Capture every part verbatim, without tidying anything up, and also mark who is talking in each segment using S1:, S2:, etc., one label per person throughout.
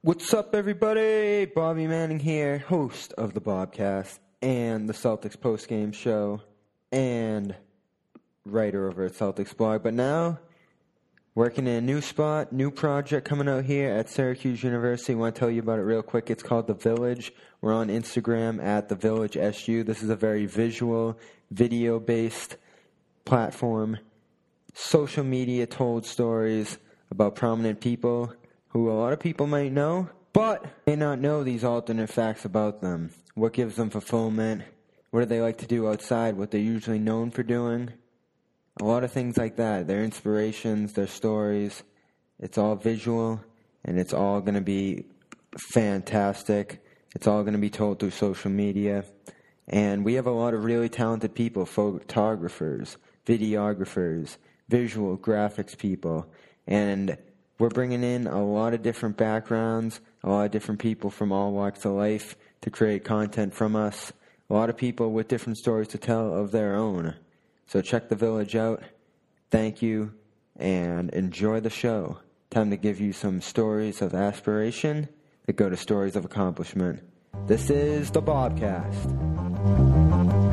S1: What's up, everybody? Bobby Manning here, host of the Bobcast and the Celtics postgame show and writer over at Celtics blog. But now, working in a new spot, new project coming out here at Syracuse University. I want to tell you about it real quick. It's called The Village. We're on Instagram at The Village S U. This is a very visual, video-based platform. Social media told stories about prominent people who a lot of people might know, but may not know these alternate facts about them. What gives them fulfillment? What do they like to do outside? What they're usually known for doing? A lot of things like that. Their inspirations, their stories. It's all visual, and it's all going to be fantastic. It's all going to be told through social media. And we have a lot of really talented people, photographers, videographers, visual graphics people, and we're bringing in a lot of different backgrounds, a lot of different people from all walks of life to create content from us. A lot of people with different stories to tell of their own. So check The Village out. Thank you, and enjoy the show. Time to give you some stories of aspiration that go to stories of accomplishment. This is the Bobcast.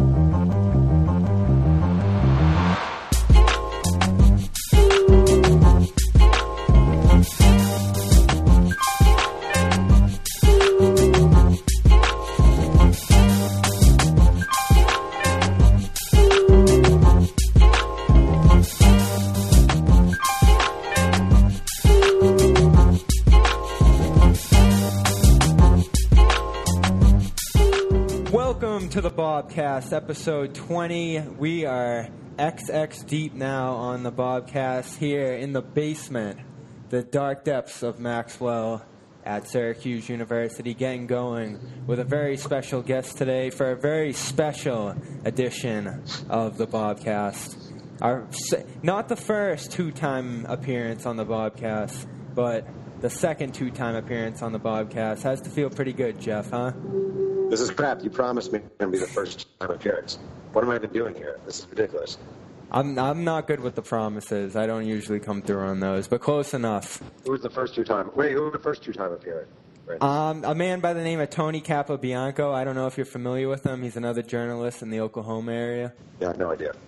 S1: Welcome to the Bobcast, episode twenty. We are X X deep now on the Bobcast here in the basement, the dark depths of Maxwell at Syracuse University, getting going with a very special guest today for a very special edition of the Bobcast. Our, not the first two-time appearance on the Bobcast, but the second two-time appearance on the Bobcast. Has to feel pretty good, Jeff, huh?
S2: This is crap. You promised me it's going to be the first time appearance. What am I even doing here? This is ridiculous.
S1: I'm I'm not good with the promises. I don't usually come through on those, but close enough.
S2: Who was the first two-time? Wait, who was the first two-time appearance? Right.
S1: Um, a man by the name of Tony Capobianco. I don't know if you're familiar with him. He's another journalist in the Oklahoma area.
S2: Yeah, I have no idea.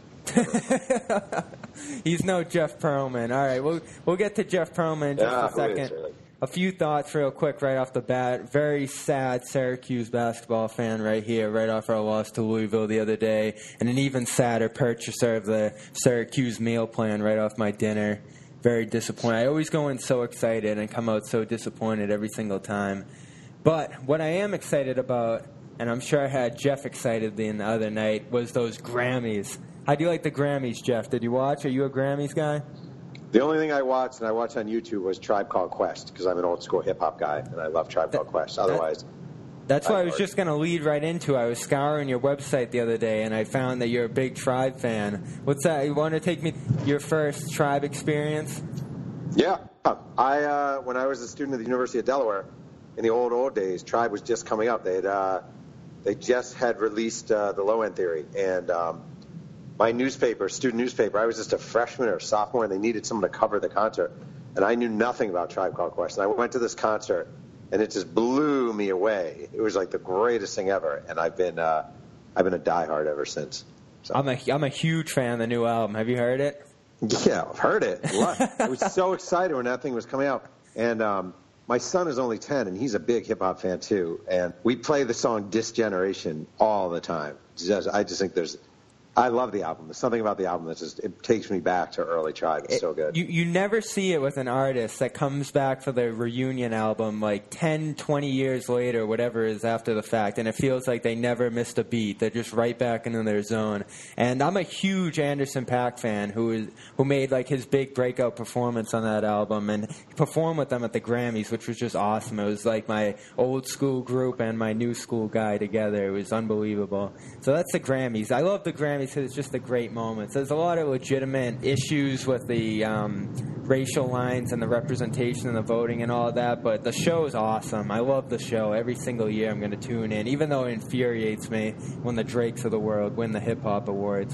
S1: He's no Jeff Pearlman. All right, we'll we'll get to Jeff Pearlman in just
S2: yeah,
S1: a second.
S2: Who is, really?
S1: A few thoughts real quick right off the bat. Very sad Syracuse basketball fan right here, right off our loss to Louisville the other day. And an even sadder purchaser of the Syracuse meal plan right off my dinner. Very disappointed. I always go in so excited and come out so disappointed every single time. But what I am excited about, and I'm sure I had Jeff excited the other night, was those Grammys. How do you like the Grammys, Jeff? Did you watch? Are you a Grammys guy?
S2: The only thing I watched, and I watched on YouTube, was Tribe Called Quest, because I'm an old-school hip-hop guy, and I love Tribe Called Quest. Otherwise...
S1: That's what I was just going to lead right into. I was scouring your website the other day, and I found that you're a big Tribe fan. What's that? You want to take me your first Tribe experience?
S2: Yeah. I uh, when I was a student at the University of Delaware, in the old, old days, Tribe was just coming up. They'd, uh, they just had released uh, the Low End Theory, and... Um, My newspaper, student newspaper, I was just a freshman or a sophomore, and they needed someone to cover the concert. And I knew nothing about Tribe Called Quest. And I went to this concert, and it just blew me away. It was like the greatest thing ever. And I've been uh, I've been a diehard ever since. So.
S1: I'm a, I'm a huge fan of the new album. Have you heard it?
S2: Yeah, I've heard it. I was so excited when that thing was coming out. And um, my son is only ten, and he's a big hip-hop fan, too. And we play the song Dis Generation all the time. Just, I just think there's... I love the album. There's something about the album that just it takes me back to early Tribe. It's
S1: it,
S2: so good.
S1: You you never see it with an artist that comes back for their reunion album like ten, twenty years later, whatever is after the fact, and it feels like they never missed a beat. They're just right back into their zone. And I'm a huge Anderson .Paak fan who is who made like his big breakout performance on that album and performed with them at the Grammys, which was just awesome. It was like my old school group and my new school guy together. It was unbelievable. So that's the Grammys. I love the Grammys. It's just a great moment. So there's a lot of legitimate issues with the um, racial lines and the representation and the voting and all of that. But the show is awesome. I love the show. Every single year I'm going to tune in, even though it infuriates me when the Drakes of the world win the hip hop awards.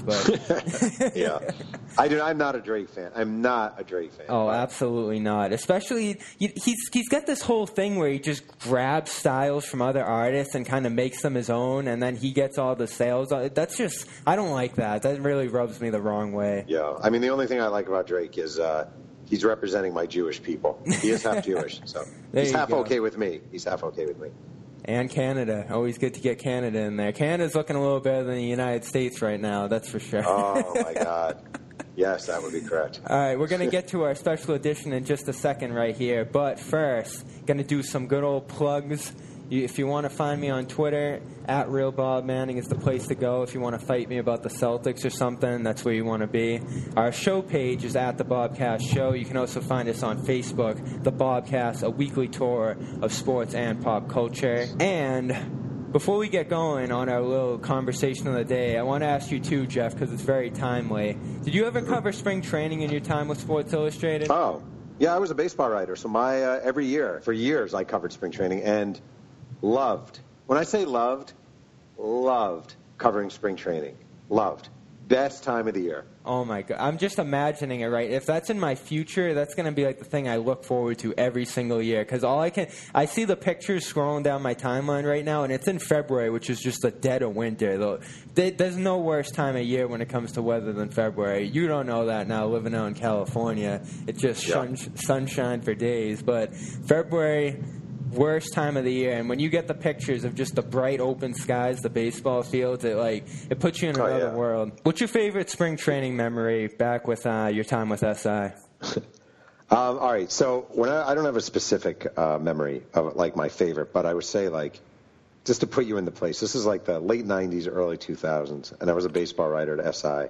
S1: But
S2: yeah, I do. I'm not a Drake fan. I'm not a Drake fan.
S1: Oh, absolutely not. Especially he's he's got this whole thing where he just grabs styles from other artists and kind of makes them his own, and then he gets all the sales. That's just I don't like that. That really rubs me the wrong way.
S2: Yeah, I mean the only thing I like about Drake is uh, he's representing my Jewish people. He is half Jewish, so he's half go. okay with me. He's half okay with me.
S1: And Canada. Always good to get Canada in there. Canada's looking a little better than the United States right now, that's for sure.
S2: Oh, my God. Yes, that would be correct.
S1: All right, we're going to get to our special edition in just a second right here. But first, going to do some good old plugs. You, if you want to find me on Twitter, at Real Bob Manning is the place to go. If you want to fight me about the Celtics or something, that's where you want to be. Our show page is at The Bobcast Show. You can also find us on Facebook, The Bobcast, a weekly tour of sports and pop culture. And before we get going on our little conversation of the day, I want to ask you too, Jeff, because it's very timely. Did you ever cover spring training in your time with Sports Illustrated?
S2: Oh, yeah, I was a baseball writer. So my uh, every year, for years, I covered spring training and loved. When I say loved, loved covering spring training. Loved. Best time of the year.
S1: Oh, my God. I'm just imagining it, right? If that's in my future, that's going to be like the thing I look forward to every single year. Because all I can, I see the pictures scrolling down my timeline right now, and it's in February, which is just the dead of winter. There's no worse time of year when it comes to weather than February. You don't know that now, living out in California. It's just
S2: yeah.
S1: sun, sunshine for days. But February, worst time of the year, and when you get the pictures of just the bright open skies, the baseball fields, it like it puts you in another
S2: oh, yeah.
S1: world. What's your favorite spring training memory back with uh, your time with S I?
S2: um, all right, so when I, I don't have a specific uh, memory of like my favorite, but I would say like just to put you in the place. This is like the late nineties, early two thousands, and I was a baseball writer at S I,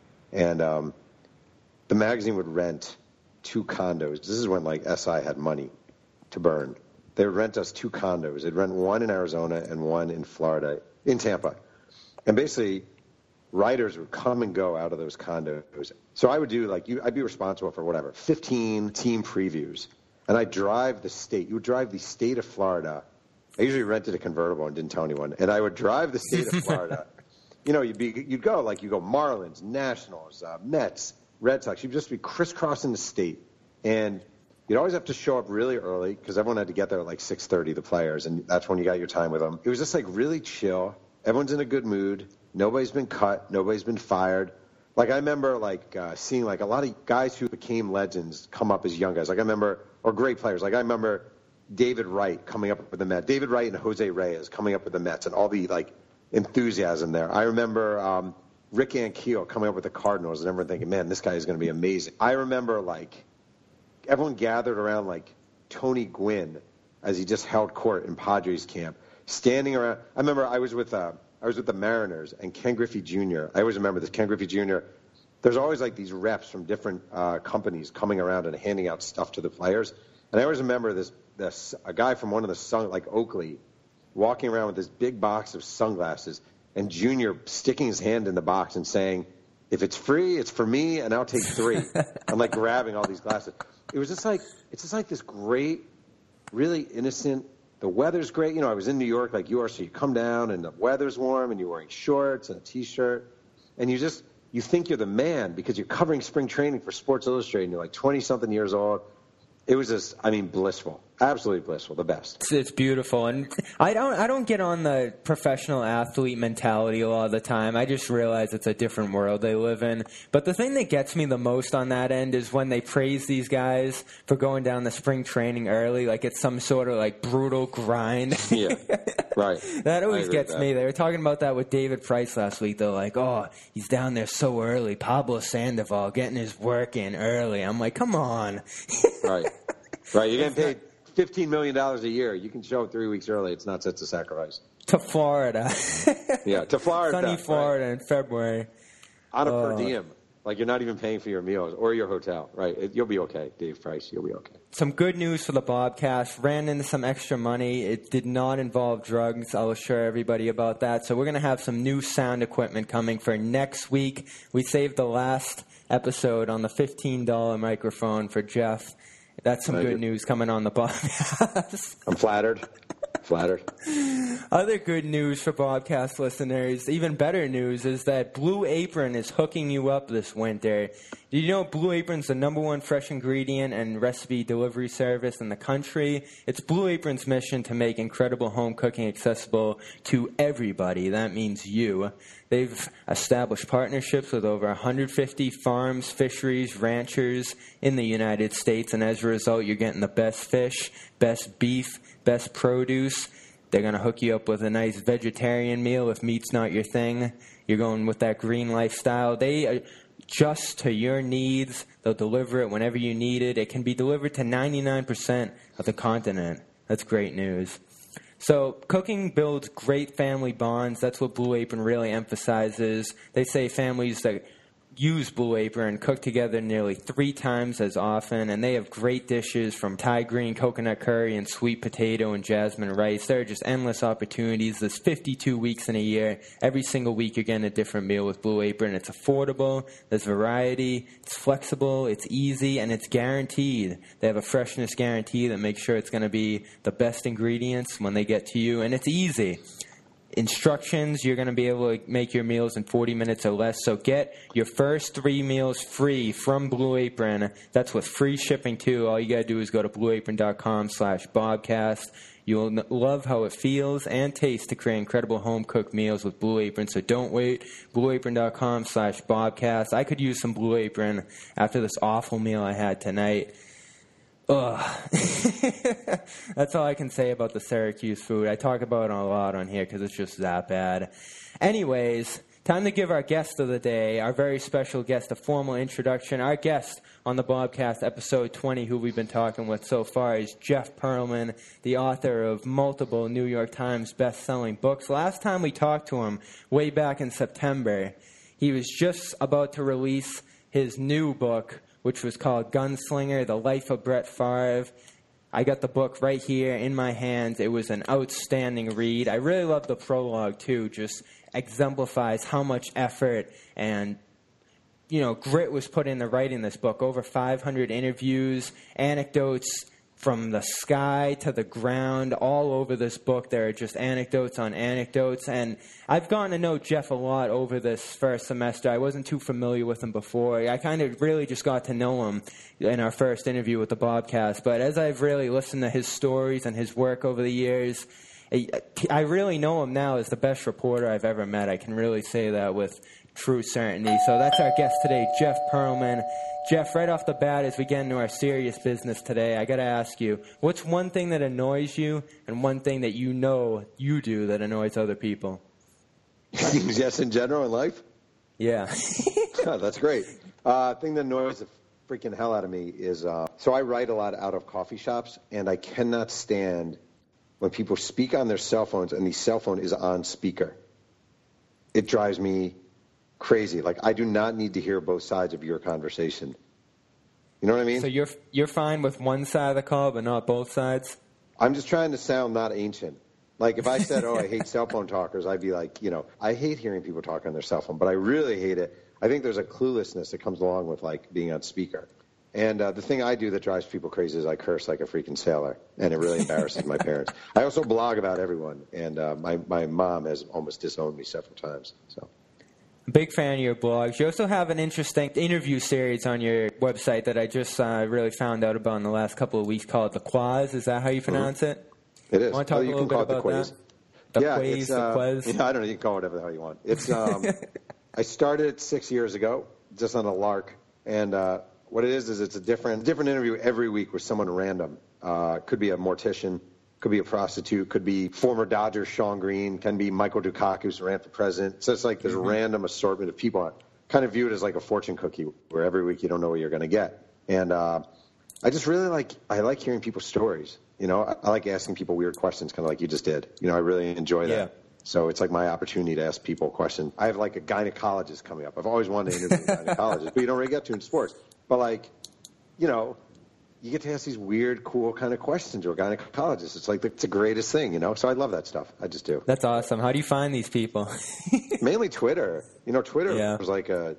S2: and um, the magazine would rent two condos. This is when like S I had money to burn. They would rent us two condos. They'd rent one in Arizona and one in Florida, in Tampa. And basically, writers would come and go out of those condos. So I would do, like, you, I'd be responsible for whatever, fifteen team previews. And I'd drive the state. You would drive the state of Florida. I usually rented a convertible and didn't tell anyone. And I would drive the state of Florida. You know, you'd, be, you'd go, like, you go Marlins, Nationals, uh, Mets, Red Sox. You'd just be crisscrossing the state. And you'd always have to show up really early because everyone had to get there at like six thirty, the players, and that's when you got your time with them. It was just like really chill. Everyone's in a good mood. Nobody's been cut. Nobody's been fired. Like I remember like uh, seeing like a lot of guys who became legends come up as young guys. Like I remember, or great players. Like I remember David Wright coming up with the Mets. David Wright and Jose Reyes coming up with the Mets and all the like enthusiasm there. I remember um, Rick Ankiel coming up with the Cardinals and everyone thinking, man, this guy is going to be amazing. I remember like everyone gathered around like Tony Gwynn as he just held court in Padres camp, standing around. I remember I was with uh, I was with the Mariners and Ken Griffey Junior I always remember this. Ken Griffey Junior There's always like these reps from different uh, companies coming around and handing out stuff to the players. And I always remember this this a guy from one of the sun like Oakley walking around with this big box of sunglasses and Junior sticking his hand in the box and saying, "If it's free, it's for me, and I'll take three." I'm like grabbing all these glasses. It was just like, it's just like this great, really innocent, the weather's great. You know, I was in New York like you are, so you come down and the weather's warm and you're wearing shorts and a T-shirt. And you just, you think you're the man because you're covering spring training for Sports Illustrated and you're like twenty-something years old. It was just, I mean, blissful. Absolutely blissful, the best.
S1: It's, it's beautiful, and I don't, I don't get on the professional athlete mentality a lot of the time. I just realize it's a different world they live in. But the thing that gets me the most on that end is when they praise these guys for going down the spring training early, like it's some sort of like brutal grind.
S2: Yeah, right.
S1: That always gets me. They were talking about that with David Price last week. They're like, "Oh, he's down there so early. Pablo Sandoval getting his work in early." I'm like, "Come on."
S2: Right. Right. You're getting paid fifteen million dollars a year. You can show up three weeks early. It's not such a sacrifice.
S1: To Florida.
S2: Yeah, to Florida.
S1: Sunny Florida right. in February.
S2: On a
S1: uh,
S2: per diem. Like you're not even paying for your meals or your hotel. Right. It, you'll be okay, Dave Price. You'll be okay.
S1: Some good news for the Bobcast. Ran into some extra money. It did not involve drugs. I'll assure everybody about that. So we're going to have some new sound equipment coming for next week. We saved the last episode on the fifteen dollars microphone for Jeff. That's some
S2: Thank
S1: good
S2: you.
S1: news coming on the podcast.
S2: I'm flattered. Flattered.
S1: Other good news for podcast listeners, even better news, is that Blue Apron is hooking you up this winter. Did you know Blue Apron's the number one fresh ingredient and recipe delivery service in the country? It's Blue Apron's mission to make incredible home cooking accessible to everybody. That means you. They've established partnerships with over one hundred fifty farms, fisheries, ranchers in the United States, and as a result, you're getting the best fish, best beef, best produce. They're going to hook you up with a nice vegetarian meal if meat's not your thing. You're going with that green lifestyle. They adjust to your needs. They'll deliver it whenever you need it. It can be delivered to ninety-nine percent of the continent. That's great news. So cooking builds great family bonds. That's what Blue Apron really emphasizes. They say families that use Blue Apron cook together nearly three times as often, and they have great dishes from Thai green coconut curry and sweet potato and jasmine rice. There are just endless opportunities. There's fifty-two weeks in a year. Every single week you're getting a different meal with Blue Apron. It's affordable. There's variety. It's flexible. It's easy, and it's guaranteed. They have a freshness guarantee that makes sure it's going to be the best ingredients when they get to you, and it's easy. Instructions, you're going to be able to make your meals in forty minutes or less. So get your first three meals free from Blue Apron. That's with free shipping, too. All you got to do is go to blueapron.com slash Bobcast. You'll love how it feels and tastes to create incredible home-cooked meals with Blue Apron. So don't wait. blueapron.com slash Bobcast. I could use some Blue Apron after this awful meal I had tonight. Ugh. That's all I can say about the Syracuse food. I talk about it a lot on here because it's just that bad. Anyways, time to give our guest of the day, our very special guest, a formal introduction. Our guest on the Bobcast, episode twenty, who we've been talking with so far, is Jeff Pearlman, the author of multiple New York Times best-selling books. Last time we talked to him, way back in September, he was just about to release his new book, which was called Gunslinger, The Life of Brett Favre. I got the book right here in my hands. It was an outstanding read. I really love the prologue, too. Just exemplifies how much effort and, you know, grit was put into writing this book. Over five hundred interviews, anecdotes from the sky to the ground, all over this book. There are just anecdotes on anecdotes. And I've gotten to know Jeff a lot over this first semester. I wasn't too familiar with him before. I kind of really just got to know him in our first interview with the Bobcast. But as I've really listened to his stories and his work over the years, I really know him now as the best reporter I've ever met. I can really say that with true certainty. So that's our guest today, Jeff Pearlman. Jeff, right off the bat, as we get into our serious business today, I got to ask you, what's one thing that annoys you and one thing that you know you do that annoys other people?
S2: Yes, in general in life?
S1: Yeah.
S2: Oh, that's great. Uh, thing that annoys the freaking hell out of me is, uh, so I write a lot out of coffee shops, and I cannot stand when people speak on their cell phones and the cell phone is on speaker. It drives me crazy. Like, I do not need to hear both sides of your conversation. You know what I mean?
S1: So you're you're fine with one side of the call, but not both sides?
S2: I'm just trying to sound not ancient. Like, if I said, oh, I hate cell phone talkers, I'd be like, you know, I hate hearing people talk on their cell phone, but I really hate it. I think there's a cluelessness that comes along with, like, being on speaker. And uh, the thing I do that drives people crazy is I curse like a freaking sailor, and it really embarrasses my parents. I also blog about everyone, and uh, my, my mom has almost disowned me several times, so...
S1: Big fan of your blogs. You also have an interesting interview series on your website that I just uh, really found out about in the last couple of weeks called The Quaz. Is that how you pronounce mm-hmm. it?
S2: It is.
S1: Want to talk
S2: oh,
S1: a
S2: you
S1: little
S2: can
S1: bit
S2: call
S1: about
S2: it the
S1: that? The
S2: yeah,
S1: Quaz,
S2: it's,
S1: the
S2: uh,
S1: Quaz?
S2: Yeah, I don't know. You can call it whatever the hell you want. It's. Um, I started six years ago, just on a lark. And uh, what it is is it's a different different interview every week with someone random. Uh, could be a mortician. Could be a prostitute, could be former Dodger Sean Green, can be Michael Dukakis who ran for president. So it's like this mm-hmm. random assortment of people. I kind of view it as like a fortune cookie where every week you don't know what you're going to get. And uh, I just really like, I like hearing people's stories. You know, I, I like asking people weird questions, kind of like you just did. You know, I really enjoy that. Yeah. So it's like my opportunity to ask people questions. I have like a gynecologist coming up. I've always wanted to interview a gynecologist, but you don't really get to in sports. But like, you know, you get to ask these weird, cool kind of questions to a gynecologist. It's like, it's the greatest thing, you know? So I love that stuff. I just do.
S1: That's awesome. How do you find these people?
S2: Mainly Twitter. You know, Twitter yeah. was like a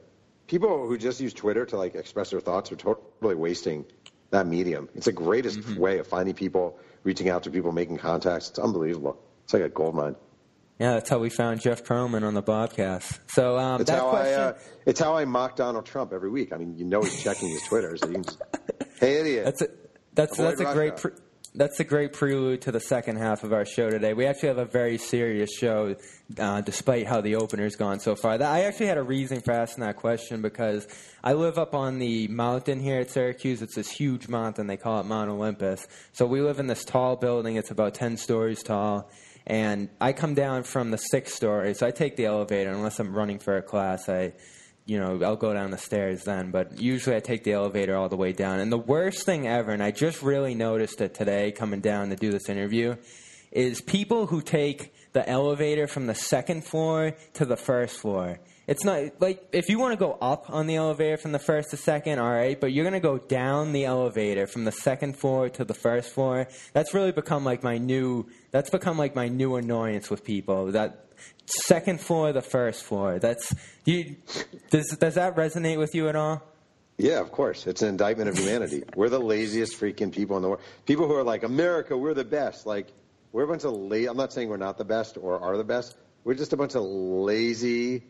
S2: people who just use Twitter to like express their thoughts are totally wasting that medium. It's the greatest mm-hmm. way of finding people, reaching out to people, making contacts. It's unbelievable. It's like a gold mine.
S1: Yeah, that's how we found Jeff Pearlman on the Bobcast. So um,
S2: it's
S1: that
S2: how
S1: question...
S2: I, uh, it's how I mock Donald Trump every week. I mean, you know he's checking his Twitter. So you can just, hey, idiot.
S1: That's a, that's that's a
S2: Russia.
S1: great pre- that's a great prelude to the second half of our show today. We actually have a very serious show, uh, despite how the opener's gone so far. I actually had a reason for asking that question because I live up on the mountain here at Syracuse. It's this huge mountain. They call it Mount Olympus. So we live in this tall building. It's about ten stories tall. And I come down from the sixth story, so I take the elevator unless I'm running for a class. I, you know, I'll go down the stairs then. But usually I take the elevator all the way down. And the worst thing ever, and I just really noticed it today coming down to do this interview, is people who take the elevator from the second floor to the first floor. It's not, like, if you want to go up on the elevator from the first to second, all right, but you're going to go down the elevator from the second floor to the first floor. That's really become like my new, that's become like my new annoyance with people. That second floor, the first floor. That's, do you, does, does that resonate with you at all?
S2: Yeah, of course. It's an indictment of humanity. We're the laziest freaking people in the world. People who are like, America, we're the best. Like, we're a bunch of lazy, I'm not saying we're not the best or are the best. We're just a bunch of lazy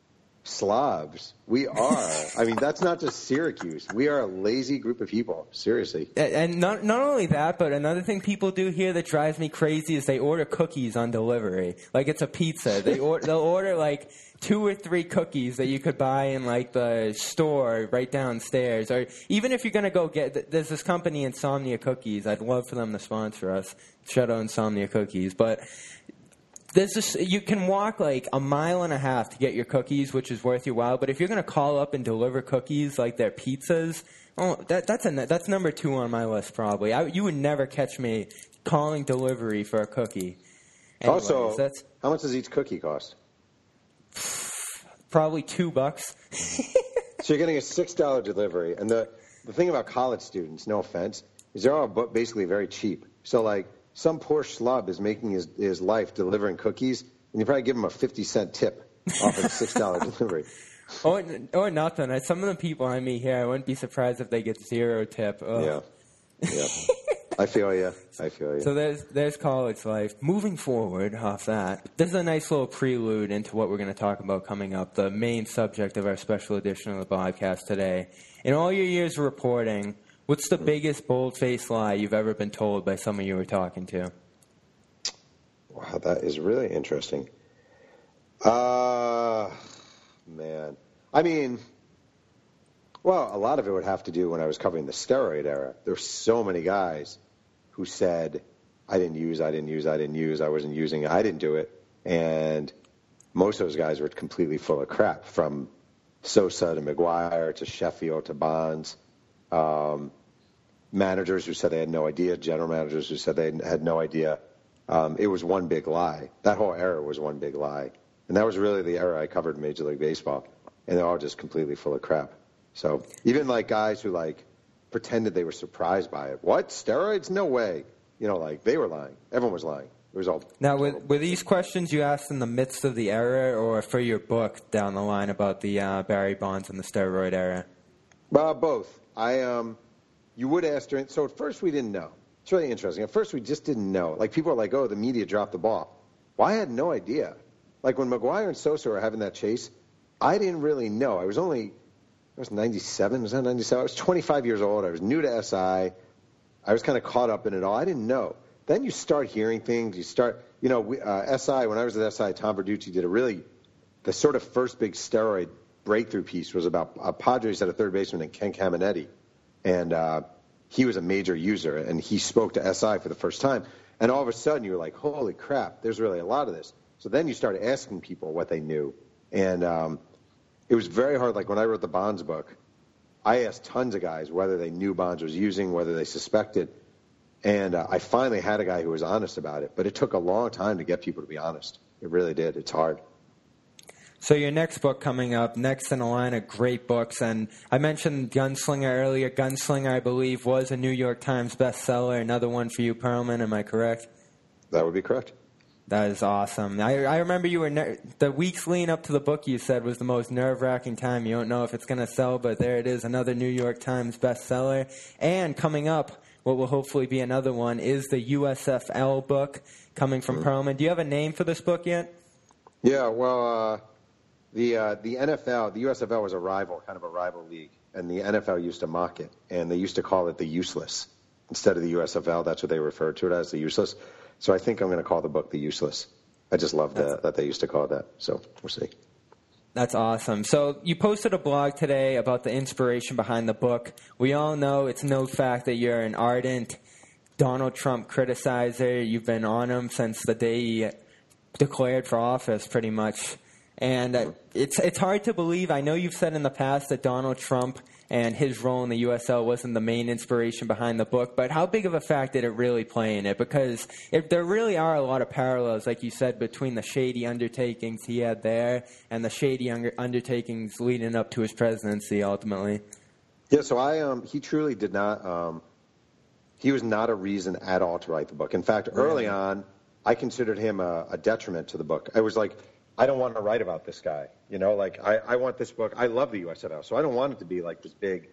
S2: slobs. We are. I mean, that's not just Syracuse. We are a lazy group of people. Seriously.
S1: And not not only that, but another thing people do here that drives me crazy is they order cookies on delivery. Like it's a pizza. They or, they'll order like two or three cookies that you could buy in like the store right downstairs. Or even if you're going to go get, there's this company, Insomnia Cookies. I'd love for them to sponsor us. Shout out Insomnia Cookies. But there's this, you can walk like a mile and a half to get your cookies, which is worth your while. But if you're going to call up and deliver cookies like they're pizzas, oh, that, that's a, that's number two on my list probably. I, you would never catch me calling delivery for a cookie. Anyways,
S2: also,
S1: that's,
S2: how much does each cookie cost?
S1: Probably two bucks.
S2: So you're getting a six dollar delivery, and the the thing about college students, no offense, is they're all basically very cheap. So like, some poor schlub is making his, his life delivering cookies, and you probably give him a fifty cent tip off of a six dollar delivery.
S1: Or, or nothing. Some of the people I meet here, I wouldn't be surprised if they get zero tip. Ugh.
S2: Yeah. Yeah. I feel you. I feel you.
S1: So there's there's college life. Moving forward off that, this is a nice little prelude into what we're going to talk about coming up, the main subject of our special edition of the podcast today. In all your years of reporting, what's the biggest bold-faced lie you've ever been told by someone you were talking to?
S2: Wow, that is really interesting. Uh, man. I mean, well, a lot of it would have to do when I was covering the steroid era. There were so many guys who said, I didn't use, I didn't use, I didn't use, I wasn't using, I didn't do it. And most of those guys were completely full of crap, from Sosa to McGuire to Sheffield to Bonds. Um, managers who said they had no idea, general managers who said they had no idea. Um, it was one big lie. That whole era was one big lie. And that was really the era I covered in Major League Baseball. And they're all just completely full of crap. So even like guys who like pretended they were surprised by it. What? Steroids? No way. You know, like they were lying. Everyone was lying. It was all.
S1: Now, were, were these questions you asked in the midst of the era or for your book down the line about the uh, Barry Bonds and the steroid era?
S2: Uh, both. I um, you would ask during. So at first we didn't know. It's really interesting. At first we just didn't know. Like people are like, oh, the media dropped the ball. Well, I had no idea. Like when McGuire and Sosa were having that chase, I didn't really know. I was only, I was ninety-seven. Was that ninety-seven? I was twenty-five years old. I was new to S I. I was kind of caught up in it all. I didn't know. Then you start hearing things. You start, you know, we, uh, S I, when I was at S I, Tom Verducci did a really, the sort of first big steroid breakthrough piece was about uh, Padres had a third baseman named Ken Caminetti. And uh, he was a major user, and he spoke to S I for the first time. And all of a sudden you were like, holy crap, there's really a lot of this. So then you started asking people what they knew. And um, it was very hard. Like when I wrote the Bonds book, I asked tons of guys whether they knew Bonds was using, whether they suspected. And uh, I finally had a guy who was honest about it. But it took a long time to get people to be honest. It really did. It's hard.
S1: So your next book coming up, next in a line of great books. And I mentioned Gunslinger earlier. Gunslinger, I believe, was a New York Times bestseller. Another one for you, Pearlman. Am I correct?
S2: That would be correct.
S1: That is awesome. I, I remember you were ner- the weeks leading up to the book. You said was the most nerve-wracking time. You don't know if it's going to sell, but there it is, another New York Times bestseller. And coming up, what will hopefully be another one, is the U S F L book coming from mm-hmm. Perlman. Do you have a name for this book yet?
S2: Yeah, well, uh, the uh, the N F L, the U S F L was a rival, kind of a rival league, and the N F L used to mock it, and they used to call it the Useless instead of the U S F L. That's what they referred to it as, the Useless. So I think I'm going to call the book The Useless. I just love that, that they used to call it that. So we'll see.
S1: That's awesome. So you posted a blog today about the inspiration behind the book. We all know it's no fact that you're an ardent Donald Trump criticizer. You've been on him since the day he declared for office, pretty much. And uh, it's it's hard to believe. I know you've said in the past that Donald Trump and his role in the U S L wasn't the main inspiration behind the book, but how big of a fact did it really play in it? Because if there really are a lot of parallels, like you said, between the shady undertakings he had there and the shady undertakings leading up to his presidency, ultimately.
S2: Yeah, so I um he truly did not um he was not a reason at all to write the book. In fact, early right. on, I considered him a, a detriment to the book. I was like, I don't want to write about this guy. You know, like, I, I want this book. I love the U S F L, so I don't want it to be like this big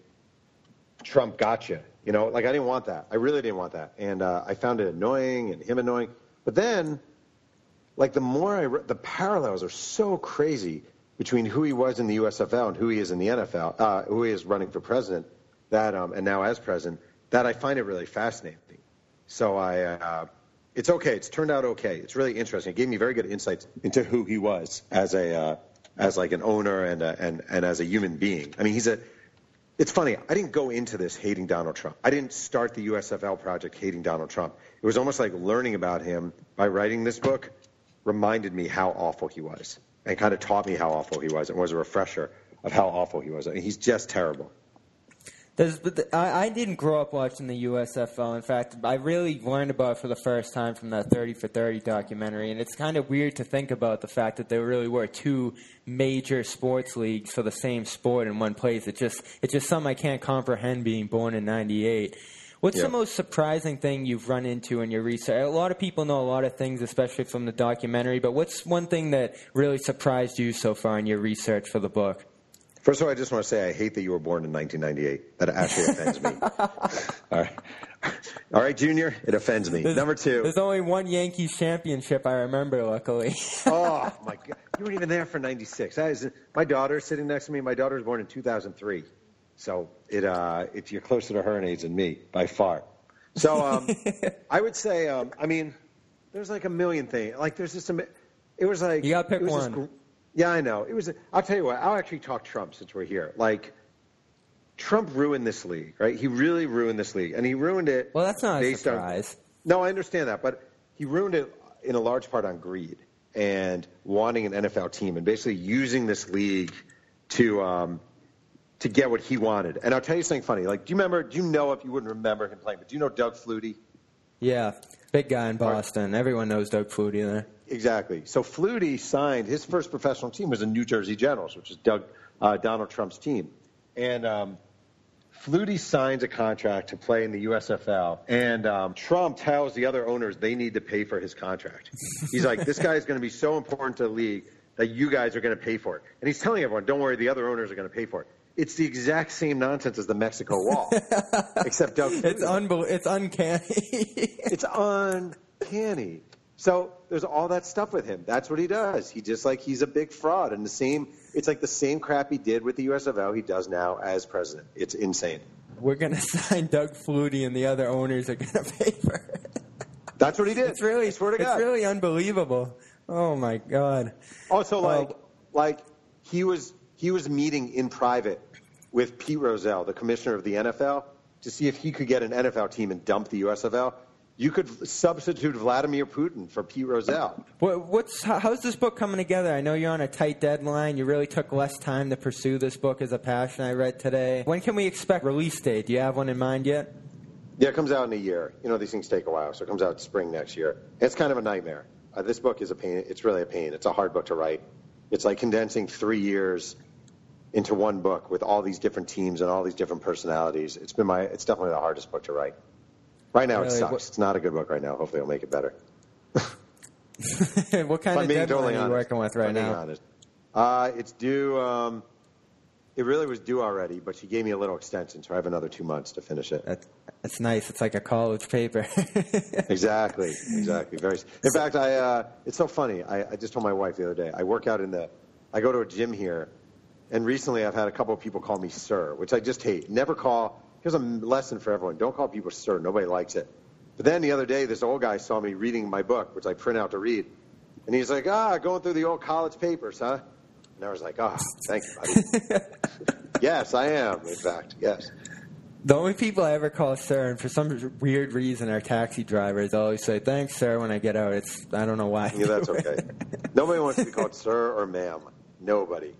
S2: Trump gotcha. You know, like, I didn't want that. I really didn't want that. And uh, I found it annoying and him annoying. But then, like, the more I re- the parallels are so crazy between who he was in the U S F L and who he is in the N F L, uh, who he is running for president, that um, and now as president, that I find it really fascinating. So I. Uh, It's okay. It's turned out okay. It's really interesting. It gave me very good insights into who he was as a uh, as like an owner and a, and and as a human being. I mean, he's a. It's funny. I didn't go into this hating Donald Trump. I didn't start the U S F L project hating Donald Trump. It was almost like learning about him by writing this book reminded me how awful he was, and kind of taught me how awful he was, and was a refresher of how awful he was. I mean, he's just terrible.
S1: There's, I, I didn't grow up watching the U S F L. In fact, I really learned about it for the first time from that thirty for thirty documentary. And it's kind of weird to think about the fact that there really were two major sports leagues for the same sport in one place. It just, it's just something I can't comprehend being born in ninety-eight. What's yeah. the most surprising thing you've run into in your research? A lot of people know a lot of things, especially from the documentary. But what's one thing that really surprised you so far in your research for the book?
S2: First of all, I just want to say I hate that you were born in nineteen ninety-eight. That actually offends me. All right. All right, Junior, it offends me.
S1: There's,
S2: Number two.
S1: There's only one Yankees championship I remember, luckily.
S2: Oh, my God. You weren't even there for ninety-six. That is, my daughter's sitting next to me. My daughter was born in two thousand three. So it, uh, it, you're closer to her in age than me, by far. So um, I would say, um, I mean, there's like a million things. Like, there's just a, it was like.
S1: You got to pick one.
S2: Just, yeah, I know. It was. I'll tell you what. I'll actually talk Trump since we're here. Like, Trump ruined this league, right? He really ruined this league, and he ruined it.
S1: Well, that's not a surprise.
S2: On, no, I understand that, but he ruined it in a large part on greed and wanting an N F L team, and basically using this league to um, to get what he wanted. And I'll tell you something funny. Like, do you remember? Do you know if you wouldn't remember him playing? But do you know Doug Flutie?
S1: Yeah, big guy in Boston. Everyone knows Doug Flutie there.
S2: Exactly. So Flutie signed, his first professional team was the New Jersey Generals, which is Doug uh, Donald Trump's team. And um, Flutie signs a contract to play in the U S F L, and um, Trump tells the other owners they need to pay for his contract. He's like, this guy is going to be so important to the league that you guys are going to pay for it. And he's telling everyone, don't worry, the other owners are going to pay for it. It's the exact same nonsense as the Mexico Wall, except Doug Flutie.
S1: It's, unbe- it's uncanny.
S2: It's uncanny. So there's all that stuff with him. That's what he does. He just like he's a big fraud. And the same, it's like the same crap he did with the U S F L he does now as president. It's insane.
S1: We're going to sign Doug Flutie and the other owners are going to pay for it.
S2: That's what he did.
S1: It's really,
S2: I swear to
S1: it's
S2: God.
S1: really unbelievable. Oh, my God.
S2: Also, like,
S1: uh,
S2: like he was he was meeting in private with Pete Rozelle, the commissioner of the N F L, to see if he could get an N F L team and dump the U S F L. You could substitute Vladimir Putin for Pete Rozelle.
S1: What, what's how's this book coming together? I know you're on a tight deadline. You really took less time to pursue this book as a passion, I read today. When can we expect release date? Do you have one in mind yet?
S2: Yeah, it comes out in a year. You know, these things take a while, so it comes out spring next year. It's kind of a nightmare. Uh, this book is a pain. It's really a pain. It's a hard book to write. It's like condensing three years into one book with all these different teams and all these different personalities. It's been my. It's definitely the hardest book to write. Right now, really? It sucks. It's not a good book right now. Hopefully, it'll make it better.
S1: What kind
S2: I'm
S1: of
S2: being
S1: deadline
S2: totally
S1: are you
S2: honest.
S1: working with right
S2: I'm being
S1: now?
S2: honest. Uh, it's due. Um, it really was due already, but she gave me a little extension, so I have another two months to finish it.
S1: That's, that's nice. It's like a college paper.
S2: Exactly, exactly. Very. In fact, I. Uh, it's so funny. I, I just told my wife the other day. I work out in the. I go to a gym here, and recently I've had a couple of people call me sir, which I just hate. Never call. Here's a lesson for everyone: don't call people sir. Nobody likes it. But then the other day, this old guy saw me reading my book, which I print out to read, and he's like, "Ah, going through the old college papers, huh?" And I was like, "Ah, oh, thank you, buddy." Yes, I am. In fact, yes.
S1: The only people I ever call sir, and for some weird reason, are taxi drivers. I always say, "Thanks, sir," when I get out. It's I don't know why.
S2: Yeah, that's okay. Nobody wants to be called sir or ma'am. Nobody.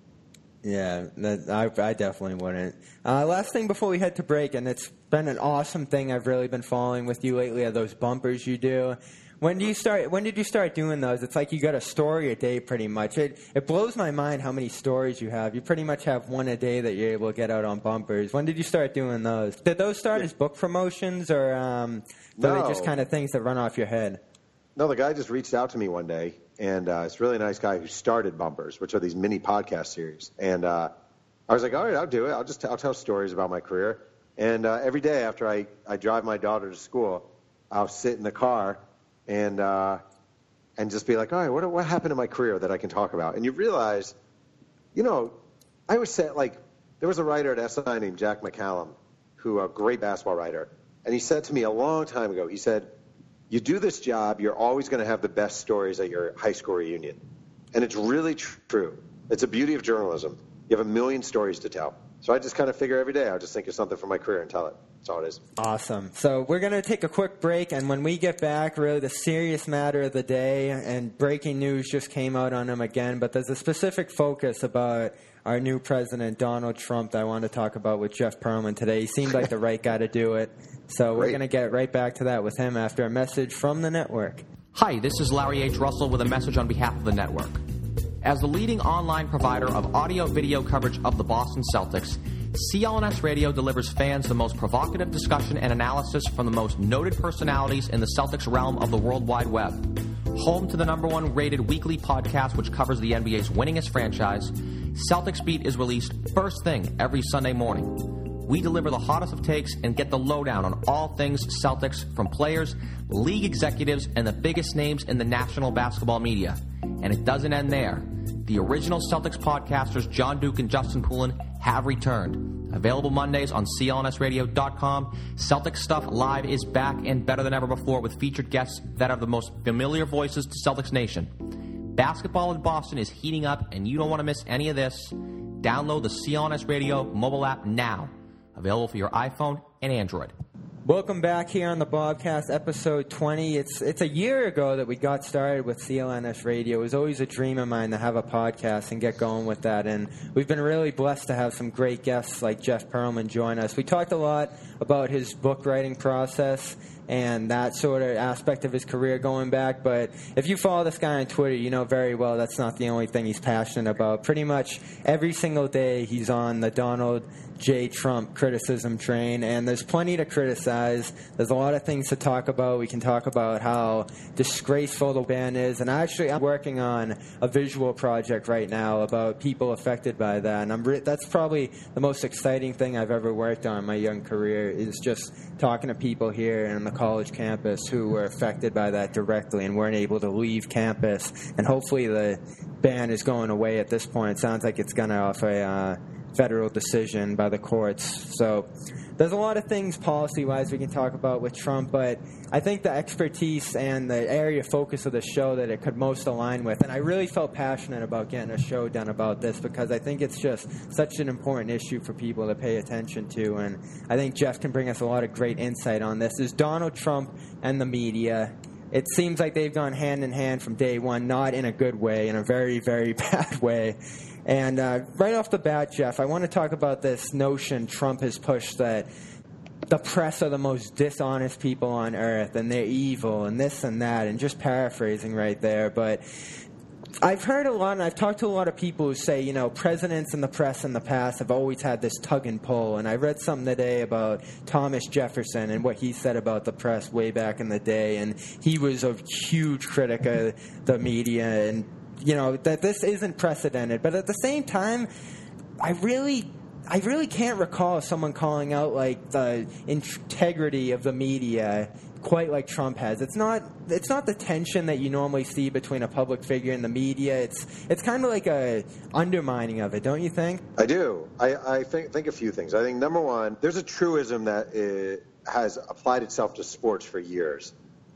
S1: Yeah, that, I, I definitely wouldn't. Uh, last thing before we head to break, and it's been an awesome thing I've really been following with you lately, are those bumpers you do. When do you start? When did you start doing those? It's like you got a story a day, pretty much. It it blows my mind how many stories you have. You pretty much have one a day that you're able to get out on bumpers. When did you start doing those? Did those start as book promotions, or um, were
S2: No.
S1: they just kind of things that run off your head?
S2: No, the guy just reached out to me one day, and uh, it's a really nice guy who started Bumpers, which are these mini podcast series. And uh, I was like, all right, I'll do it. I'll just t- I'll tell stories about my career. And uh, every day after I, I drive my daughter to school, I'll sit in the car and uh, and just be like, all right, what what happened in my career that I can talk about? And you realize, you know, I always said, like, there was a writer at S I named Jack McCallum, who a great basketball writer, and he said to me a long time ago, he said, you do this job, you're always going to have the best stories at your high school reunion. And it's really tr- true. It's the beauty of journalism. You have a million stories to tell. So I just kind of figure every day I'll just think of something from my career and tell it. That's all it is.
S1: Awesome. So we're going to take a quick break, and when we get back, really the serious matter of the day, and breaking news just came out on him again, but there's a specific focus about our new president, Donald Trump, that I want to talk about with Jeff Pearlman today. He seemed like the right guy to do it. So we're going to get right back to that with him after a message from the network.
S3: Hi, this is Larry H. Russell with a message on behalf of the network. As the leading online provider of audio-video coverage of the Boston Celtics, C L N S Radio delivers fans the most provocative discussion and analysis from the most noted personalities in the Celtics realm of the World Wide Web. Home to the number one rated weekly podcast which covers the N B A's winningest franchise, Celtics Beat is released first thing every Sunday morning. We deliver the hottest of takes and get the lowdown on all things Celtics from players, league executives, and the biggest names in the national basketball media. And it doesn't end there. The original Celtics podcasters John Duke and Justin Poulin have returned. Available Mondays on C L N S radio dot com, Celtics Stuff Live is back and better than ever before with featured guests that are the most familiar voices to Celtics Nation. Basketball in Boston is heating up, and you don't want to miss any of this. Download the C L N S Radio mobile app now. Available for your iPhone and Android.
S1: Welcome back here on the Bobcast, episode twenty. It's it's a year ago that we got started with C L N S Radio. It was always a dream of mine to have a podcast and get going with that, and we've been really blessed to have some great guests like Jeff Pearlman join us. We talked a lot about his book writing process and that sort of aspect of his career going back, but if you follow this guy on Twitter, you know very well that's not the only thing he's passionate about. Pretty much every single day he's on the Donald J. Trump criticism train, and there's plenty to criticize. There's a lot of things to talk about. We can talk about how disgraceful the ban is, and actually I'm working on a visual project right now about people affected by that, and I'm re- that's probably the most exciting thing I've ever worked on in my young career, is just talking to people here on the college campus who were affected by that directly and weren't able to leave campus, and hopefully the ban is going away at this point. It sounds like it's going to off a uh, federal decision by the courts. So there's a lot of things policy-wise we can talk about with Trump, but I think the expertise and the area of focus of the show that it could most align with, and I really felt passionate about getting a show done about this because I think it's just such an important issue for people to pay attention to, and I think Jeff can bring us a lot of great insight on this, is Donald Trump and the media. It seems like they've gone hand in hand from day one, not in a good way, in a very, very bad way. And uh, right off the bat, Jeff, I want to talk about this notion Trump has pushed that the press are the most dishonest people on earth and they're evil and this and that, and just paraphrasing right there. But I've heard a lot, and I've talked to a lot of people who say, you know, presidents and the press in the past have always had this tug and pull. And I read something today about Thomas Jefferson and what he said about the press way back in the day. And he was a huge critic of the media, and, you know, that this isn't precedented. But at the same time, I really... I really can't recall someone calling out like the integrity of the media quite like Trump has. It's not it's not the tension that you normally see between a public figure and the media. It's it's kind of like a undermining of it, don't you think?
S2: I do. I, I think think a few things. I think number one, there's a truism that it has applied itself to sports for years,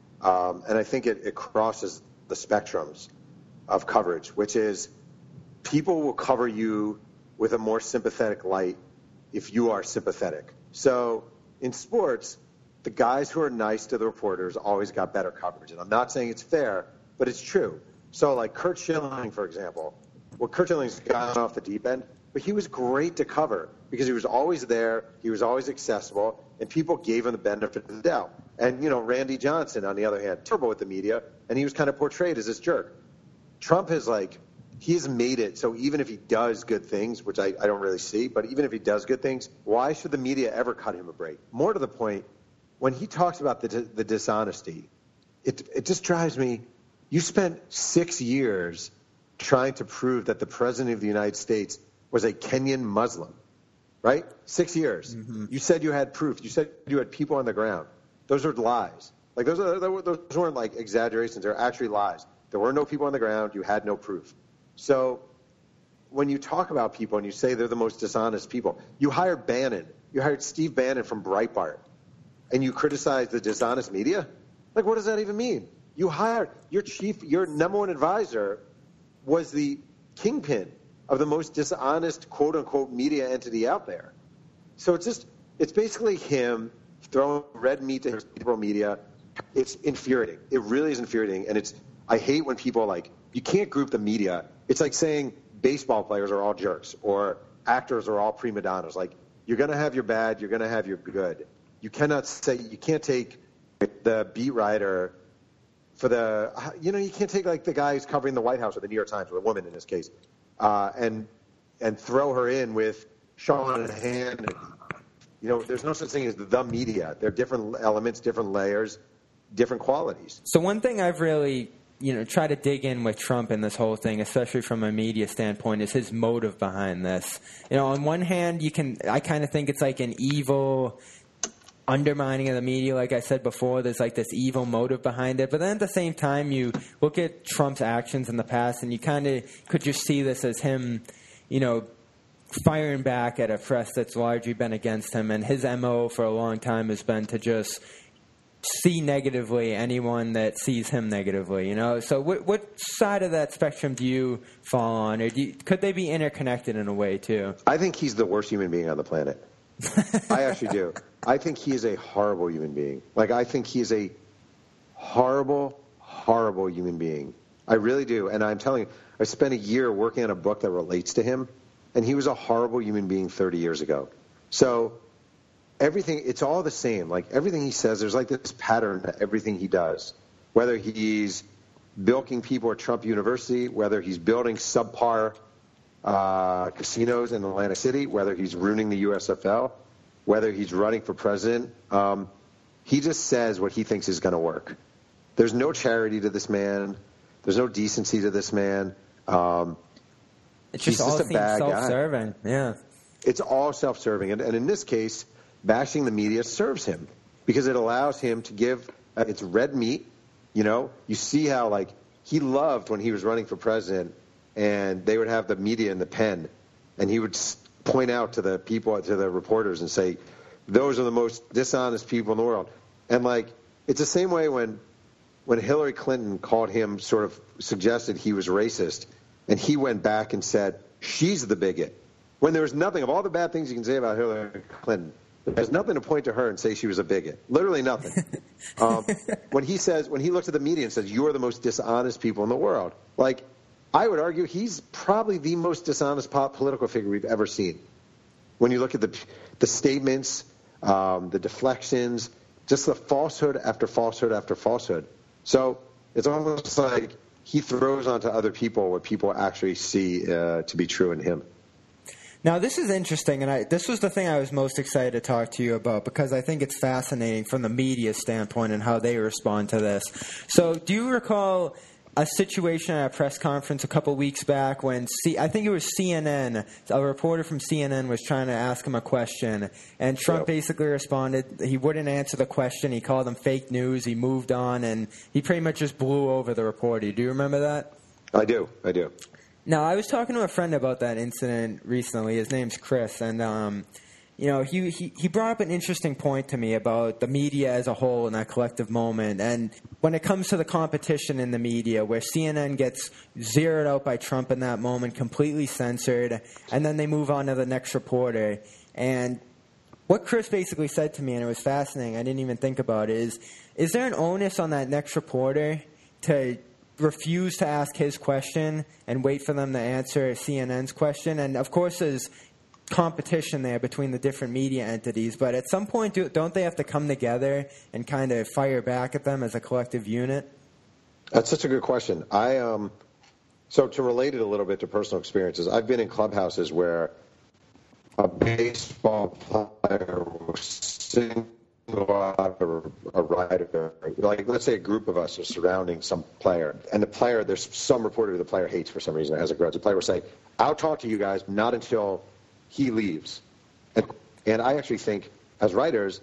S2: um, and I think it, it crosses the spectrums of coverage, which is people will cover you with a more sympathetic light if you are sympathetic. So in sports, the guys who are nice to the reporters always got better coverage. And I'm not saying it's fair, but it's true. So like Curt Schilling, for example. Well, Curt Schilling's gotten off the deep end, but he was great to cover because he was always there, he was always accessible, and people gave him the benefit of the doubt. And, you know, Randy Johnson, on the other hand, terrible with the media, and he was kind of portrayed as this jerk. Trump has, like, he's made it so even if he does good things, which I, I don't really see, but even if he does good things, why should the media ever cut him a break? More to the point, when he talks about the, the dishonesty, it, it just drives me. You spent six years trying to prove that the president of the United States was a Kenyan Muslim, right? Six years. Mm-hmm. You said you had proof. You said you had people on the ground. Those are lies. Like those, are, those weren't like exaggerations. They're actually lies. There were no people on the ground. You had no proof. So when you talk about people and you say they're the most dishonest people, you hired Bannon. You hired Steve Bannon from Breitbart, and you criticize the dishonest media? Like, what does that even mean? You hired your chief, your number one advisor was the kingpin of the most dishonest, quote-unquote, media entity out there. So it's just, it's basically him throwing red meat to his liberal media. It's infuriating. It really is infuriating. And it's, I hate when people like, you can't group the media. It's like saying baseball players are all jerks or actors are all prima donnas. Like, you're going to have your bad, you're going to have your good. You cannot say, you can't take the beat writer for the, you know, you can't take like the guy who's covering the White House or the New York Times, or a woman in this case, uh, and and throw her in with Sean Hannity. You know, there's no such thing as the media. They're different elements, different layers, different qualities.
S1: So one thing I've really, you know, try to dig in with Trump in this whole thing, especially from a media standpoint, is his motive behind this. You know, on one hand, you can, I kind of think it's like an evil undermining of the media. Like I said before, there's like this evil motive behind it. But then at the same time, you look at Trump's actions in the past, and you kind of could just see this as him, you know, firing back at a press that's largely been against him. And his M O for a long time has been to just see negatively anyone that sees him negatively, you know? So what, what side of that spectrum do you fall on? Or do you, could they be interconnected in a way, too?
S2: I think he's the worst human being on the planet. I actually do. I think he is a horrible human being. Like, I think he is a horrible, horrible human being. I really do. And I'm telling you, I spent a year working on a book that relates to him, and he was a horrible human being thirty years ago. So everything, it's all the same. Like, everything he says, there's like this pattern to everything he does. Whether he's bilking people at Trump University, whether he's building subpar uh, casinos in Atlantic City, whether he's ruining the U S F L, whether he's running for president, um, he just says what he thinks is going to work. There's no charity to this man. There's no decency to this man. Um,
S1: it's just
S2: he's
S1: all
S2: just a bad
S1: self-serving.
S2: guy.
S1: Yeah.
S2: It's all self-serving. And, and in this case, bashing the media serves him because it allows him to give uh, it's red meat. You know, you see how, like, he loved when he was running for president and they would have the media in the pen and he would point out to the people, to the reporters and say, those are the most dishonest people in the world. And, like, it's the same way when when Hillary Clinton called him, sort of suggested he was racist, and he went back and said, she's the bigot. When there was nothing, of all the bad things you can say about Hillary Clinton, there's nothing to point to her and say she was a bigot. Literally nothing. um, when he says, when he looks at the media and says, you're the most dishonest people in the world, like, I would argue he's probably the most dishonest political figure we've ever seen. When you look at the the statements, um, the deflections, just the falsehood after falsehood after falsehood. So it's almost like he throws onto other people what people actually see uh, to be true in him.
S1: Now, this is interesting, and I, this was the thing I was most excited to talk to you about because I think it's fascinating from the media standpoint and how they respond to this. So do you recall a situation at a press conference a couple weeks back when C- I think it was C N N, a reporter from C N N was trying to ask him a question, and Trump yep. basically responded. He wouldn't answer the question. He called them fake news. He moved on, and he pretty much just blew over the reporter. Do you remember that?
S2: I do. I do.
S1: Now, I was talking to a friend about that incident recently. His name's Chris, and um, you know, he, he he brought up an interesting point to me about the media as a whole in that collective moment. And when it comes to the competition in the media, where C N N gets zeroed out by Trump in that moment, completely censored, and then they move on to the next reporter. And what Chris basically said to me, and it was fascinating, I didn't even think about it, is, is there an onus on that next reporter to refuse to ask his question and wait for them to answer C N N's question? And, of course, there's competition there between the different media entities, but at some point, do, don't they have to come together and kind of fire back at them as a collective unit?
S2: That's such a good question. I um, so to relate it a little bit to personal experiences, I've been in clubhouses where a baseball player was single out a writer, like let's say a group of us are surrounding some player, and the player, there's some reporter who the player hates for some reason, as a grudge. The player will say, "I'll talk to you guys, not until he leaves." And, and I actually think, as writers,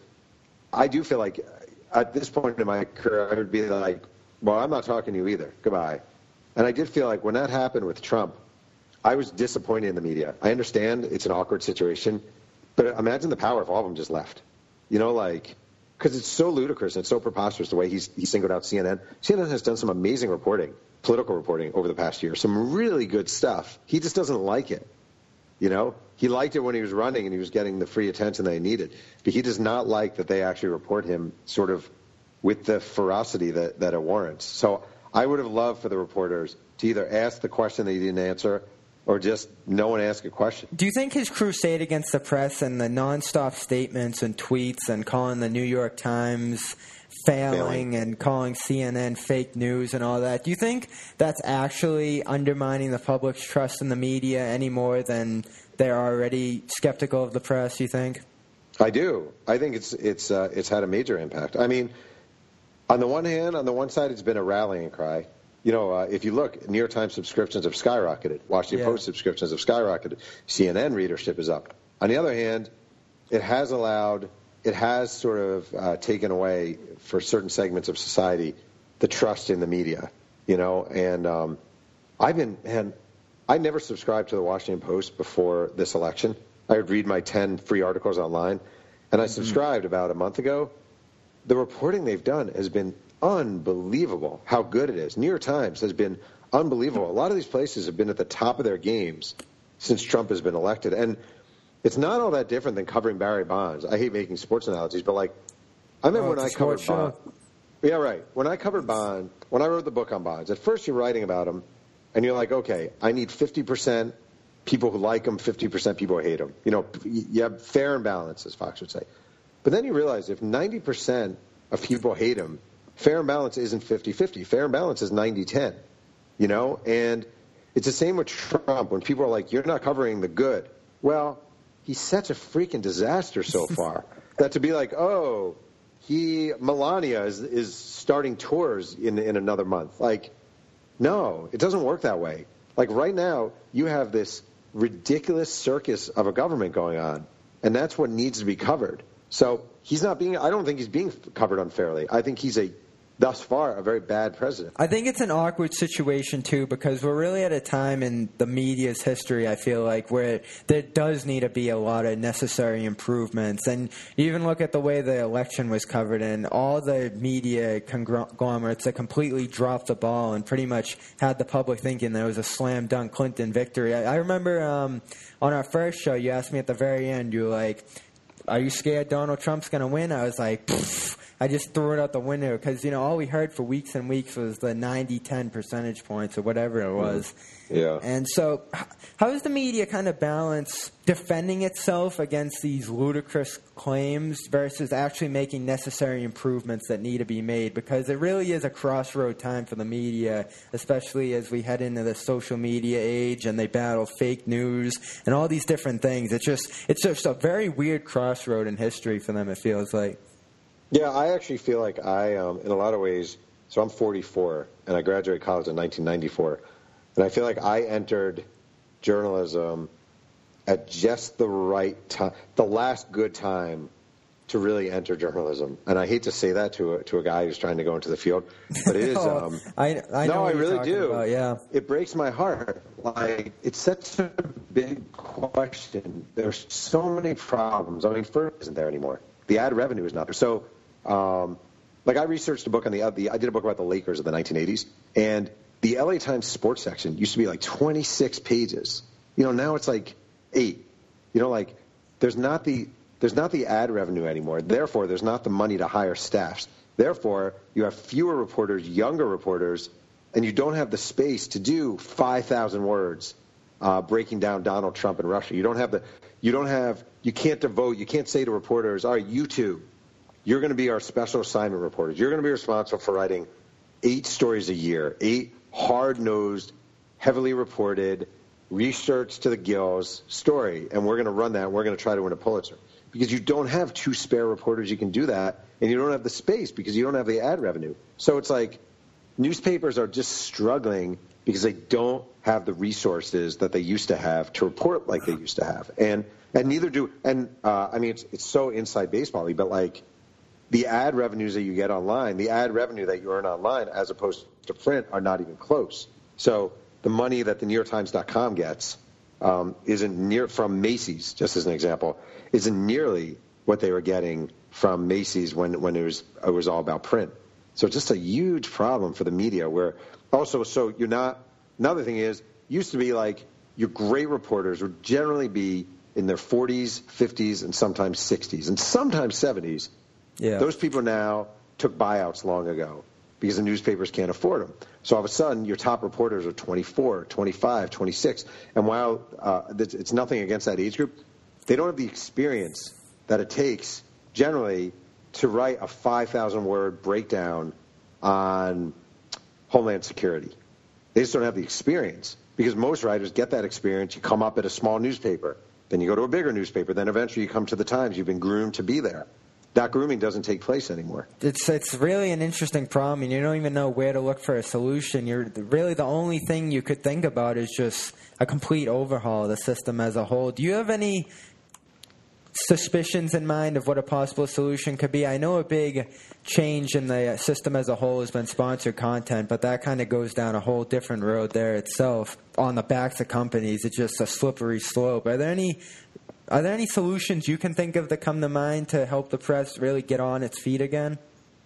S2: I do feel like at this point in my career, I would be like, well, I'm not talking to you either. Goodbye. And I did feel like when that happened with Trump, I was disappointed in the media. I understand it's an awkward situation, but imagine the power if all of them just left. You know, like, because it's so ludicrous and it's so preposterous the way he's, he singled out C N N. C N N has done some amazing reporting, political reporting over the past year, some really good stuff. He just doesn't like it. You know, he liked it when he was running and he was getting the free attention that he needed. But he does not like that they actually report him sort of with the ferocity that, that it warrants. So I would have loved for the reporters to either ask the question that he didn't answer or just no one ask a question.
S1: Do you think his crusade against the press and the nonstop statements and tweets and calling the New York Times failing, failing and calling C N N fake news and all that, do you think that's actually undermining the public's trust in the media any more than they're already skeptical of the press, you think?
S2: I do. I think it's it's uh, it's had a major impact. I mean, on the one hand, on the one side, it's been a rallying cry. You know, uh, if you look, New York Times subscriptions have skyrocketed. Washington yeah. Post subscriptions have skyrocketed. C N N readership is up. On the other hand, it has allowed, it has sort of uh, taken away for certain segments of society the trust in the media. You know, and um, I've been, man, I never subscribed to the Washington Post before this election. I would read my ten free articles online, and I subscribed mm-hmm. about a month ago. The reporting they've done has been unbelievable how good it is. New York Times has been unbelievable. A lot of these places have been at the top of their games since Trump has been elected. And it's not all that different than covering Barry Bonds. I hate making sports analogies, but like, I remember oh, when I covered Bonds. Yeah, right. When I covered Bonds, when I wrote the book on Bonds, at first you're writing about him, and you're like, okay, I need fifty percent people who like him, fifty percent people who hate him. You know, you have fair and balance, as Fox would say. But then you realize if ninety percent of people hate him, fair and balance isn't fifty-fifty. Fair and balance is ninety ten, you know? And it's the same with Trump. When people are like, you're not covering the good. Well, he's such a freaking disaster so far that to be like, oh, he, Melania is, is starting tours in, in another month. Like, no, it doesn't work that way. Like right now, you have this ridiculous circus of a government going on, and that's what needs to be covered. So he's not being, I don't think he's being covered unfairly. I think he's a, thus far, a very bad president.
S1: I think it's an awkward situation, too, because we're really at a time in the media's history, I feel like, where there does need to be a lot of necessary improvements. And you even look at the way the election was covered, and all the media conglomerates that completely dropped the ball and pretty much had the public thinking there was a slam-dunk Clinton victory. I, I remember um, on our first show, you asked me at the very end, you were like, are you scared Donald Trump's going to win? I was like, pfft. I just threw it out the window because, you know, all we heard for weeks and weeks was the ninety ten percentage points or whatever it was.
S2: Yeah.
S1: And so how does the media kind of balance defending itself against these ludicrous claims versus actually making necessary improvements that need to be made? Because it really is a crossroad time for the media, especially as we head into the social media age and they battle fake news and all these different things. It's just, it's just a very weird crossroad in history for them, it feels like.
S2: Yeah, I actually feel like I, um, in a lot of ways, so I'm forty-four, and I graduated college in nineteen ninety-four, and I feel like I entered journalism at just the right time, the last good time to really enter journalism. And I hate to say that to a, to a guy who's trying to go into the field, but it is.
S1: oh,
S2: um,
S1: I, I know
S2: no, I really do.
S1: About, yeah,
S2: it breaks my heart. Like, it's such a big question. There's so many problems. I mean, first isn't there anymore. The ad revenue is not there. So. Um, like I researched a book on the, uh, the, I did a book about the Lakers of the nineteen eighties, and the L A Times sports section used to be like twenty-six pages. You know, now it's like eight. You know, like there's not the, there's not the ad revenue anymore. Therefore, there's not the money to hire staffs. Therefore, you have fewer reporters, younger reporters, and you don't have the space to do five thousand words uh, breaking down Donald Trump and Russia. You don't have the, you don't have, you can't devote, you can't say to reporters, all right, you two, you're going to be our special assignment reporters. You're going to be responsible for writing eight stories a year, eight hard-nosed, heavily reported, research to the gills story, and we're going to run that, and we're going to try to win a Pulitzer. Because you don't have two spare reporters you can do that, and you don't have the space because you don't have the ad revenue. So it's like newspapers are just struggling because they don't have the resources that they used to have to report like they used to have. And and neither do, and uh, I mean, it's, it's so inside baseball-y, but like, the ad revenues that you get online, the ad revenue that you earn online as opposed to print are not even close. So the money that the New York Times dot com gets um, isn't near, from Macy's, just as an example, isn't nearly what they were getting from Macy's when, when it was it was all about print. So it's just a huge problem for the media where also, so you're not, another thing is, used to be like your great reporters would generally be in their forties, fifties, and sometimes sixties, and sometimes seventies. Yeah. Those people now took buyouts long ago because the newspapers can't afford them. So all of a sudden, your top reporters are twenty-four, twenty-five, twenty-six. And while uh, it's nothing against that age group, they don't have the experience that it takes generally to write a five thousand word breakdown on Homeland Security. They just don't have the experience because most writers get that experience. You come up at a small newspaper, then you go to a bigger newspaper, then eventually you come to the Times. You've been groomed to be there. That grooming doesn't take place anymore. It's
S1: it's really an interesting problem, and you don't even know where to look for a solution. You're really the only thing you could think about is just a complete overhaul of the system as a whole. Do you have any suspicions in mind of what a possible solution could be? I know a big change in the system as a whole has been sponsored content, but that kind of goes down a whole different road there itself on the backs of companies. It's just a slippery slope. Are there any Are there any solutions you can think of that come to mind to help the press really get on its feet again?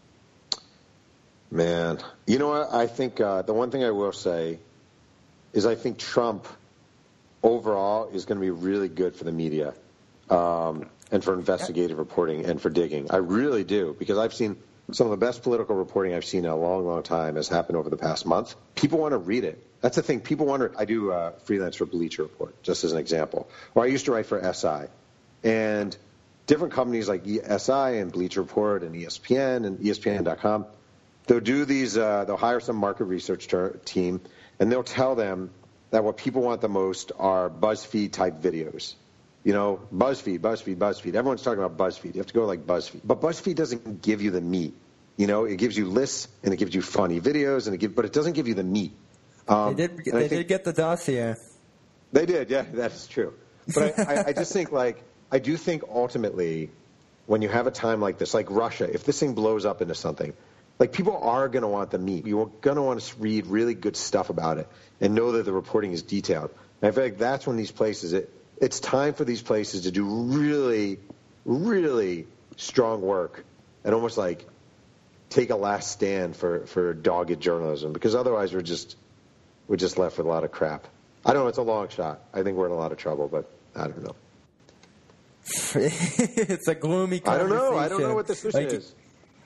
S2: Man, you know what? I think uh, the one thing I will say is I think Trump overall is going to be really good for the media um, and for investigative reporting and for digging. I really do, because I've seen some of the best political reporting I've seen in a long, long time has happened over the past month. People want to read it. That's the thing. People want to. I do uh, freelance for Bleacher Report, just as an example. Or I used to write for S I. And different companies like S I and Bleacher Report and E S P N and E S P N dot com, they'll do these, uh, they'll hire some market research ter- team, and they'll tell them that what people want the most are BuzzFeed-type videos. You know, BuzzFeed, BuzzFeed, BuzzFeed. Everyone's talking about BuzzFeed. You have to go like BuzzFeed. But BuzzFeed doesn't give you the meat. You know, it gives you lists, and it gives you funny videos, and it give, but it doesn't give you the meat.
S1: Um, they did. They think, did get the dossier.
S2: They did. Yeah, that's true. But I, I, I just think, like, I do think ultimately, when you have a time like this, like Russia, if this thing blows up into something, like people are going to want the meat. You're going to want to read really good stuff about it and know that the reporting is detailed. And I feel like that's when these places, it, it's time for these places to do really, really strong work and almost like take a last stand for, for dogged journalism, because otherwise we're just we're just left with a lot of crap. I don't know. It's a long shot. I think we're in a lot of trouble, but I don't know.
S1: It's a gloomy conversation.
S2: I don't know. I don't know what the solution
S1: like,
S2: is.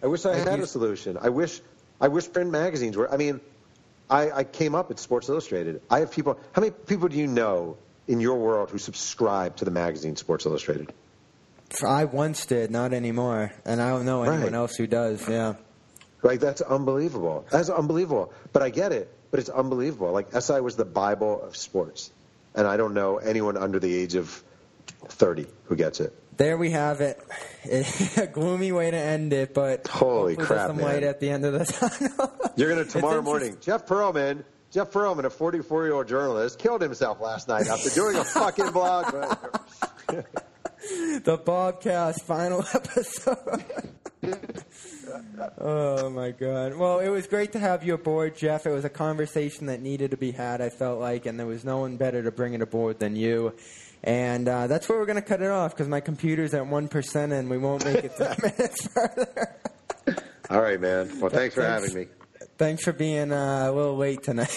S2: I wish I
S1: Like
S2: had
S1: you-
S2: a solution. I wish I wish print magazines were. I mean, I, I came up at Sports Illustrated. I have people. How many people do you know in your world who subscribe to the magazine Sports Illustrated?
S1: I once did, not anymore, and I don't know anyone
S2: Right.
S1: else who does. Yeah.
S2: Like, that's unbelievable. That's unbelievable. But I get it. But it's unbelievable. Like, S I was the Bible of sports. And I don't know anyone under the age of thirty who gets it.
S1: There we have it. A gloomy way to end it, but
S2: Holy
S1: hopefully
S2: crap,
S1: there's some
S2: man.
S1: light at the end of the tunnel.
S2: You're going to,
S1: It's
S2: tomorrow
S1: interest-
S2: morning, Jeff Pearlman, Jeff Pearlman, a forty-four-year-old journalist, killed himself last night after doing a fucking blog.
S1: The Bobcast final episode. Oh, my God. Well, it was great to have you aboard, Jeff. It was a conversation that needed to be had, I felt like, and there was no one better to bring it aboard than you. And uh, that's where we're going to cut it off because my computer's at one percent and we won't make it three minutes further.
S2: All right, man. Well, thanks for
S1: Thanks.
S2: having me.
S1: Thanks for being uh, a little late tonight.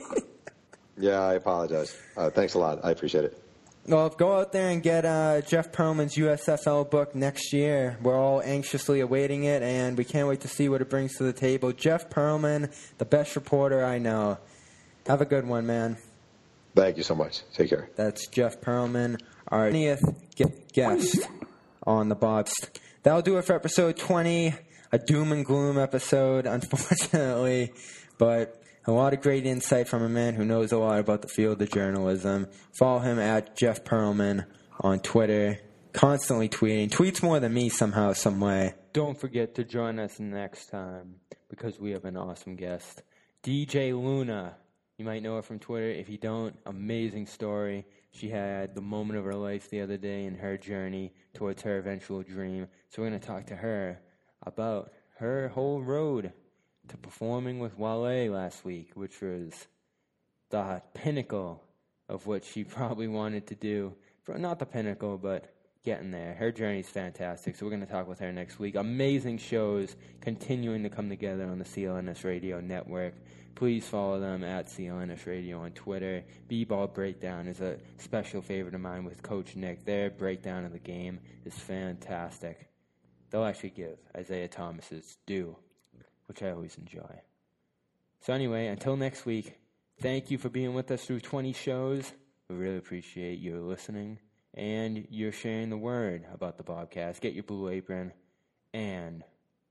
S2: Yeah, I apologize. Uh, thanks a lot. I appreciate it.
S1: Well, go out there and get uh, Jeff Pearlman's U S F L book next year. We're all anxiously awaiting it, and we can't wait to see what it brings to the table. Jeff Pearlman, the best reporter I know. Have a good one, man.
S2: Thank you so much. Take care.
S1: That's Jeff Pearlman, our twentieth guest on the Bobs. That'll do it for episode twenty, a doom and gloom episode, unfortunately, but a lot of great insight from a man who knows a lot about the field of journalism. Follow him at Jeff Pearlman on Twitter. Constantly tweeting. Tweets more than me somehow, some way. Don't forget to join us next time because we have an awesome guest. D J Luna. You might know her from Twitter. If you don't, amazing story. She had the moment of her life the other day in her journey towards her eventual dream. So we're going to talk to her about her whole road to performing with Wale last week, which was the pinnacle of what she probably wanted to do. For, not the pinnacle, but getting there. Her journey's fantastic, so we're going to talk with her next week. Amazing shows continuing to come together on the C L N S Radio Network. Please follow them at C L N S Radio on Twitter. B-Ball Breakdown is a special favorite of mine with Coach Nick. Their breakdown of the game is fantastic. They'll actually give Isaiah Thomas's due, which I always enjoy. So anyway, until next week, thank you for being with us through twenty shows. We really appreciate your listening and your sharing the word about the Bobcast. Get your Blue Apron, and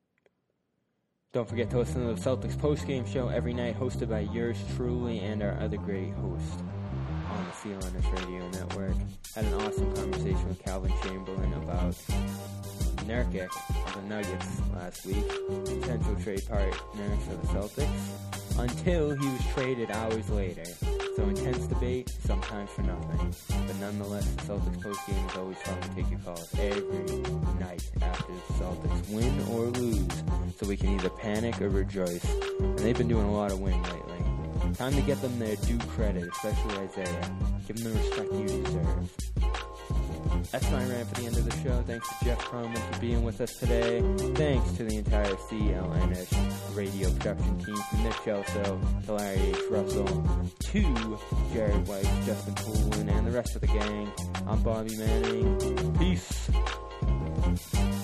S1: don't forget to listen to the Celtics postgame show every night, hosted by yours truly and our other great host on the C L N S Radio Network. Had an awesome conversation with Calvin Chamberlain about Nurkic of the Nuggets last week, potential trade partner for the Celtics, until he was traded hours later. So intense debate, sometimes for nothing. But nonetheless, the Celtics postgame is always fun to take your calls every night after the Celtics win or lose, so we can either panic or rejoice. And they've been doing a lot of winning lately. Time to get them their due credit, especially Isaiah. Give them the respect you deserve. That's my rant for the end of the show. Thanks to Jeff Pearlman for being with us today. Thanks to the entire C L N S radio production team, from Nick Kelso to Larry H. Russell to Jared White, Justin Poulin, and the rest of the gang. I'm Bobby Manning. Peace.